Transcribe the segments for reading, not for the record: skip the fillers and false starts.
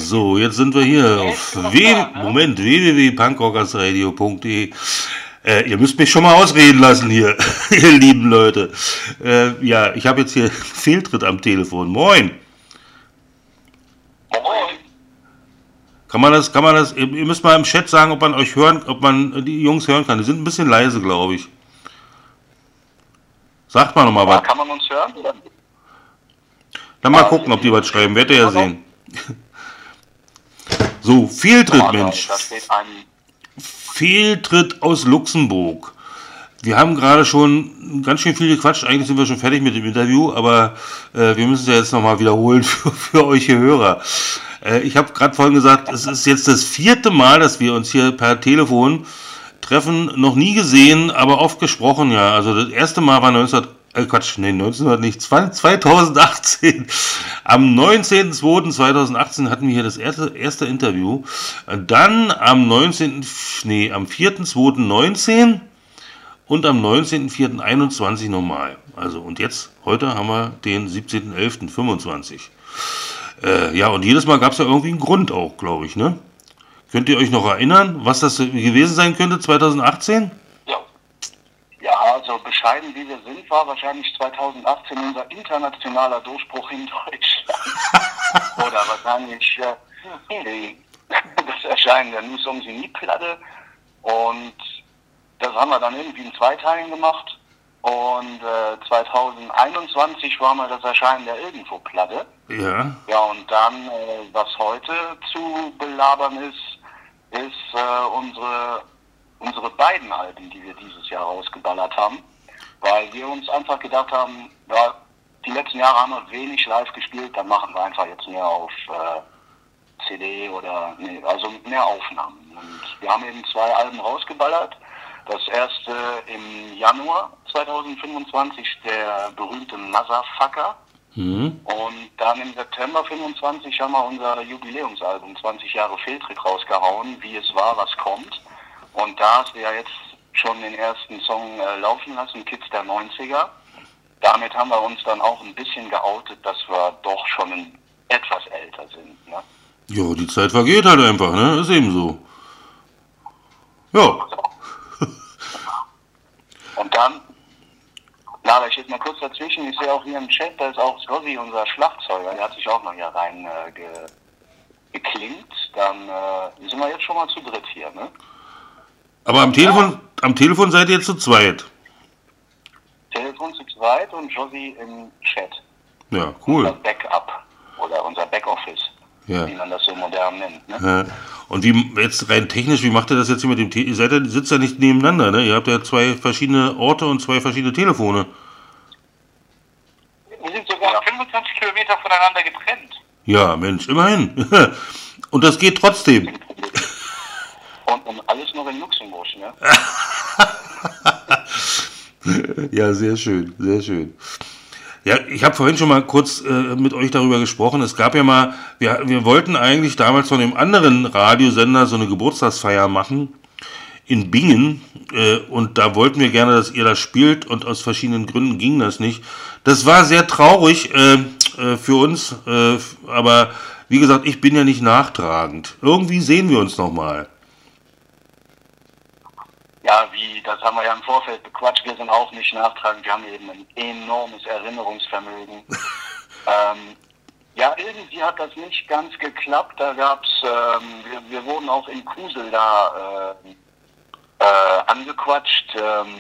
So, jetzt sind wir hier auf www.punkrockersradio.de. Ihr müsst mich schon mal ausreden lassen hier, ihr lieben Leute. Ja, ich habe jetzt hier Fehltritt am Telefon. Moin. Moin. Kann man das, ihr müsst mal im Chat sagen, ob man euch hören, ob man die Jungs hören kann. Die sind ein bisschen leise, glaube ich. Sagt mal nochmal was. Kann man uns hören? Dann mal gucken, ob die was schreiben. Werdet ihr ja sehen. So, Fehltritt, Mensch. Fehltritt aus Luxemburg. Wir haben gerade schon ganz schön viel gequatscht. Eigentlich sind wir schon fertig mit dem Interview, aber wir müssen es ja jetzt nochmal wiederholen für euch hier Hörer. Ich habe gerade vorhin gesagt, es ist jetzt das 4. Mal, dass wir uns hier per Telefon treffen. Noch nie gesehen, aber oft gesprochen, ja. Also das erste Mal war 2018. Am 19.02.2018 hatten wir hier das erste Interview. Dann am 4.02.19 und am 19.04.21 nochmal. Also und jetzt, heute haben wir den 17.11.25. Ja, und jedes Mal gab es ja irgendwie einen Grund auch, glaube ich, ne? Könnt ihr euch noch erinnern, was das gewesen sein könnte 2018? Ja, also bescheiden wie wir sind, war wahrscheinlich 2018 unser internationaler Durchbruch in Deutschland. Oder wahrscheinlich das Erscheinen der Nous sommes Unis-Platte. Und das haben wir dann irgendwie in 2 Teilen gemacht. Und 2021 war mal das Erscheinen der Irgendwo-Platte. Ja. Ja, und dann, was heute zu belabern ist unsere beiden Alben, die wir dieses Jahr rausgeballert haben, weil wir uns einfach gedacht haben, ja, die letzten Jahre haben wir wenig live gespielt, dann machen wir einfach jetzt mehr auf CD oder also mehr Aufnahmen. Und wir haben eben 2 Alben rausgeballert. Das erste im Januar 2025, der berühmte Motherfucker. Und dann im September 25 haben wir unser Jubiläumsalbum 20 Jahre Fehltritt rausgehauen, wie es war, was kommt. Und da hast du ja jetzt schon den ersten Song laufen lassen, Kids der 90er. Damit haben wir uns dann auch ein bisschen geoutet, dass wir doch schon etwas älter sind. Ne? Ja, die Zeit vergeht halt einfach, ne? Ist eben so. Ja. Und dann, Lara, ich jetzt mal kurz dazwischen, ich sehe auch hier im Chat, da ist auch Scotty, unser Schlagzeuger, der hat sich auch noch hier rein geklinkt. Dann sind wir jetzt schon mal zu dritt hier, ne? Aber am Telefon seid ihr zu zweit. Telefon zu zweit und Josie im Chat. Ja, cool. Unser Backup oder unser Backoffice, ja, wie man das so modern nennt. Ne? Und wie jetzt rein technisch, wie macht ihr das jetzt hier mit dem Telefon? Ihr sitzt ja nicht nebeneinander, ne? Ihr habt ja 2 verschiedene Orte und 2 verschiedene Telefone. Wir sind sogar 25 Kilometer voneinander getrennt. Ja, Mensch, immerhin. Und das geht trotzdem. Und alles noch in Luxemburg, ne? Ja, sehr schön, sehr schön. Ja, ich habe vorhin schon mal kurz mit euch darüber gesprochen. Es gab ja mal, wir wollten eigentlich damals von dem anderen Radiosender so eine Geburtstagsfeier machen in Bingen. Und da wollten wir gerne, dass ihr das spielt. Und aus verschiedenen Gründen ging das nicht. Das war sehr traurig für uns. Aber wie gesagt, ich bin ja nicht nachtragend. Irgendwie sehen wir uns nochmal. Ja, das haben wir ja im Vorfeld bequatscht, wir sind auch nicht nachtragend, wir haben eben ein enormes Erinnerungsvermögen. Ja, irgendwie hat das nicht ganz geklappt, da gab's, wir wurden auch in Kusel da angequatscht.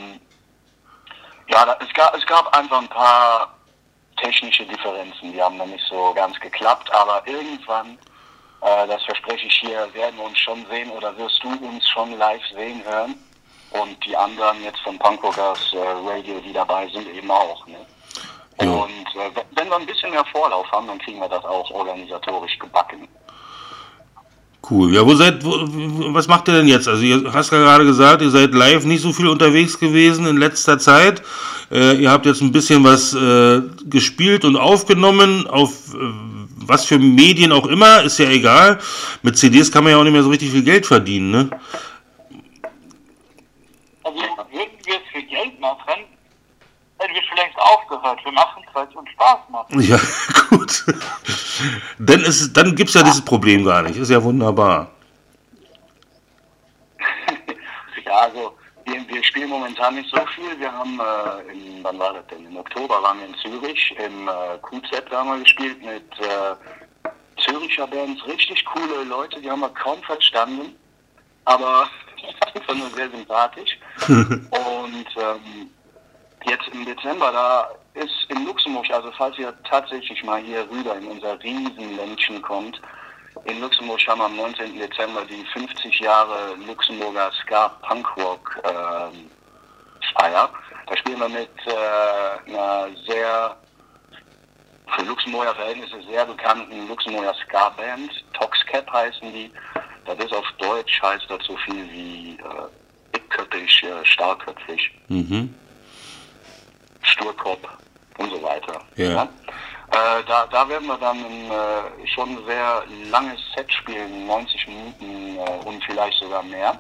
Ja, es gab einfach ein paar technische Differenzen, die haben dann nicht so ganz geklappt, aber irgendwann, das verspreche ich hier, werden wir uns schon sehen oder wirst du uns schon live sehen hören. Und die anderen jetzt von Punkrockers Radio, die dabei sind, eben auch. Ne? Ja. Und wenn wir ein bisschen mehr Vorlauf haben, dann kriegen wir das auch organisatorisch gebacken. Cool. Ja, was macht ihr denn jetzt? Also ihr hast ja gerade gesagt, ihr seid live nicht so viel unterwegs gewesen in letzter Zeit. Ihr habt jetzt ein bisschen was gespielt und aufgenommen, auf was für Medien auch immer, ist ja egal. Mit CDs kann man ja auch nicht mehr so richtig viel Geld verdienen, ne? Also würden wir es für Geld machen, hätten wir vielleicht aufgehört. Wir machen es, weil es uns Spaß macht. Ja, gut. Dann gibt es ja dieses Problem gar nicht. Ist ja wunderbar. Ja, also wir spielen momentan nicht so viel. Wir haben, wann war das denn? Im Oktober waren wir in Zürich, im QZ haben wir gespielt mit Züricher Bands, richtig coole Leute, die haben wir kaum verstanden, aber einfach nur sehr sympathisch. Und jetzt im Dezember, da ist in Luxemburg, also falls ihr tatsächlich mal hier rüber in unser Riesenländchen kommt, in Luxemburg haben wir am 19. Dezember die 50 Jahre Luxemburger Ska-Punkrock Feier. Da spielen wir mit einer sehr, für Luxemburger Verhältnisse sehr bekannten Luxemburger Ska-Band. Toxcap heißen die. Das ist auf Deutsch, heißt das so viel wie dickköpfig, starkköpfig, Sturkopf und so weiter. Ja. Ja? Da werden wir dann schon ein sehr langes Set spielen, 90 Minuten und vielleicht sogar mehr.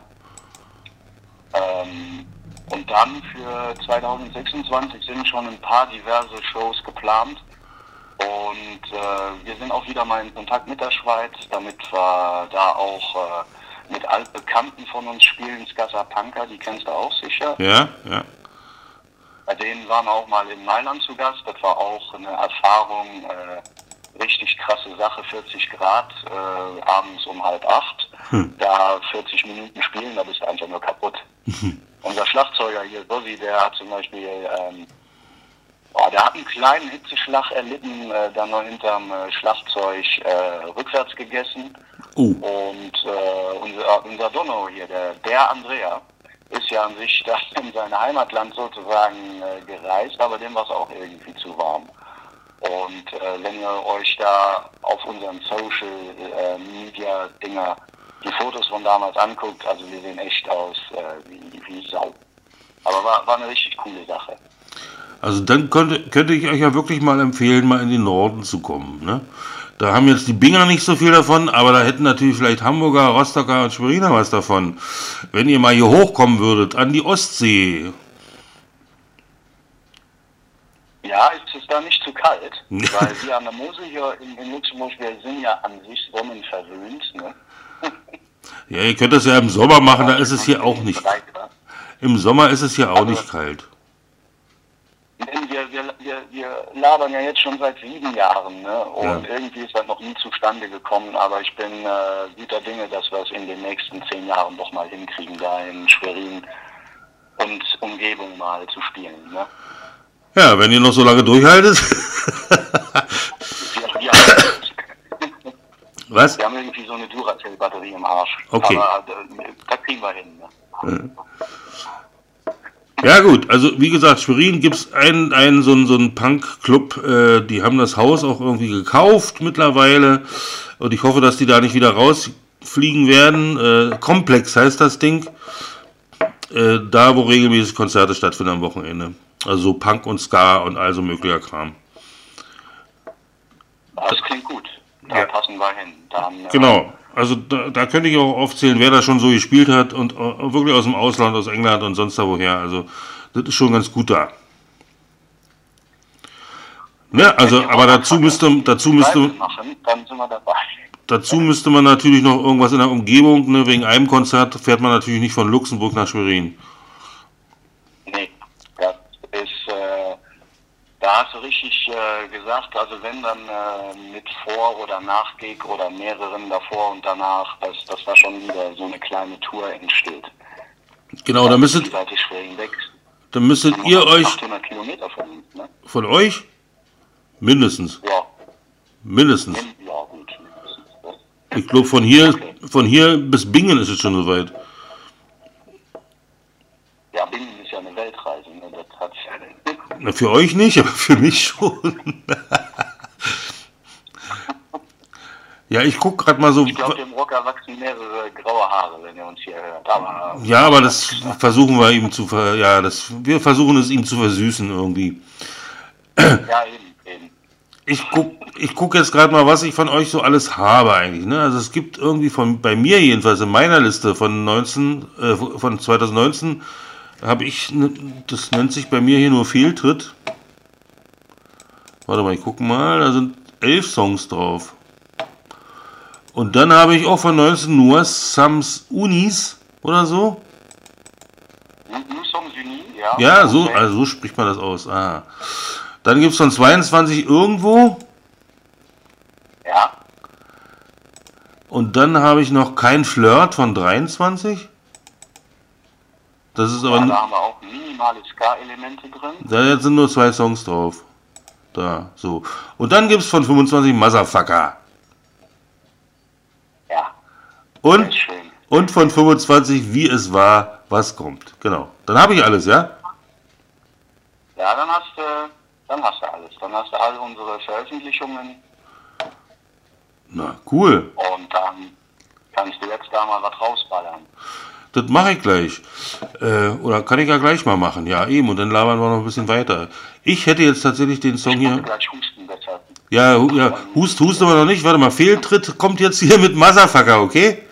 Und dann für 2026 sind schon ein paar diverse Shows geplant. Und wir sind auch wieder mal in Kontakt mit der Schweiz, damit wir da auch mit Altbekannten von uns spielen. Skasa Punker, die kennst du auch sicher. Ja, ja. Bei denen waren wir auch mal in Mailand zu Gast. Das war auch eine Erfahrung, richtig krasse Sache, 40 Grad, abends um 7:30. Da 40 Minuten spielen, da bist du einfach nur kaputt. Unser Schlagzeuger hier, Bossi, der hat zum Beispiel, der hat einen kleinen Hitzeschlag erlitten, dann noch hinterm Schlagzeug rückwärts gegessen. Und unser Donno hier, der Andrea, ist ja an sich da in sein Heimatland sozusagen gereist, aber dem war es auch irgendwie zu warm. Und wenn ihr euch da auf unseren Social Media Dinger die Fotos von damals anguckt, also wir sehen echt aus wie Sau. Aber war eine richtig coole Sache. Also dann könnte ich euch ja wirklich mal empfehlen, mal in den Norden zu kommen, ne? Da haben jetzt die Binger nicht so viel davon, aber da hätten natürlich vielleicht Hamburger, Rostocker und Schweriner was davon. Wenn ihr mal hier hochkommen würdet, an die Ostsee. Ja, ist es da nicht zu kalt? Weil wir an der Mosel hier in Luxemburg, wir sind ja an sich sonnenverwöhnt, ne? Ja, ihr könnt das ja im Sommer machen, da ist es hier auch nicht. Im Sommer ist es hier auch nicht kalt. Wir labern ja jetzt schon seit 7 Jahren, ne? Und irgendwie ist das noch nie zustande gekommen, aber ich bin guter Dinge, dass wir es in den nächsten 10 Jahren doch mal hinkriegen, da in Schwerin und Umgebung mal zu spielen, ne? Ja, wenn ihr noch so lange durchhaltet. Was? Wir haben irgendwie so eine Duracell-Batterie im Arsch. Okay. Aber das kriegen wir hin, ne? Ja gut, also wie gesagt, Schwerin gibt es so einen Punk-Club, die haben das Haus auch irgendwie gekauft mittlerweile und ich hoffe, dass die da nicht wieder rausfliegen werden. Komplex heißt das Ding, da wo regelmäßig Konzerte stattfinden am Wochenende. Also so Punk und Ska und all so möglicher Kram. Das klingt gut, da passen wir hin. Dann, genau. Also da könnte ich auch aufzählen, wer da schon so gespielt hat und wirklich aus dem Ausland, aus England und sonst da woher. Also das ist schon ganz gut da. Ne, also, aber dazu müsste machen, dann sind wir dabei. Dazu müsste man natürlich noch irgendwas in der Umgebung, ne, wegen einem Konzert fährt man natürlich nicht von Luxemburg nach Schwerin. Nee, das ist, da hast du richtig gesagt, also wenn dann mit Vor- oder Nach-Gig oder mehreren davor und danach, dass da schon wieder so eine kleine Tour entsteht. Genau, da müsstet ihr euch... 800 Kilometer von uns, ne? Von euch? Mindestens. Ja. Mindestens. Ja, gut. Ich glaube, von hier bis Bingen ist es schon so weit. Ja, Bingen ist ja eine Weltreise, ne? Das hat ja... Na, für euch nicht, aber für mich schon. Ja, ich gucke gerade mal so... Ich glaube, dem Rocker wachsen mehrere graue Haare, wenn er uns hier hört. Aber das versuchen wir ihm wir versuchen es ihm zu versüßen irgendwie. Ja, eben. Ich guck jetzt gerade mal, was ich von euch so alles habe eigentlich. Ne? Also es gibt irgendwie bei mir jedenfalls in meiner Liste von 2019 habe ich, das nennt sich bei mir hier nur Fehltritt. Warte mal, ich gucke mal, da sind 11 Songs drauf. Und dann habe ich auch von 19 nur Sams Unis oder so. Nous sommes unis, ja. Ja, so, also so spricht man das aus. Aha. Dann gibt es von 22 irgendwo. Ja. Und dann habe ich noch kein Flirt von 23. Das ist aber. Ja, da haben wir auch minimale Ska-Elemente drin. Da jetzt sind nur 2 Songs drauf. Da, so. Und dann gibt es von 25 Motherfucker. Ja. Und, Sehr schön. und von 25 Wie es war, was kommt. Genau. Dann habe ich alles, ja? Ja, dann hast du alles. Dann hast du all unsere Veröffentlichungen Na, cool. und dann kannst du jetzt da mal was rausballern. Das mache ich gleich. Oder kann ich ja gleich mal machen. Ja, eben. Und dann labern wir noch ein bisschen weiter. Ich hätte jetzt tatsächlich den Song Ich muss hier. gleich husten deshalb. Ja, hust aber noch nicht. Warte mal, Fehltritt kommt jetzt hier mit Motherfucker, okay?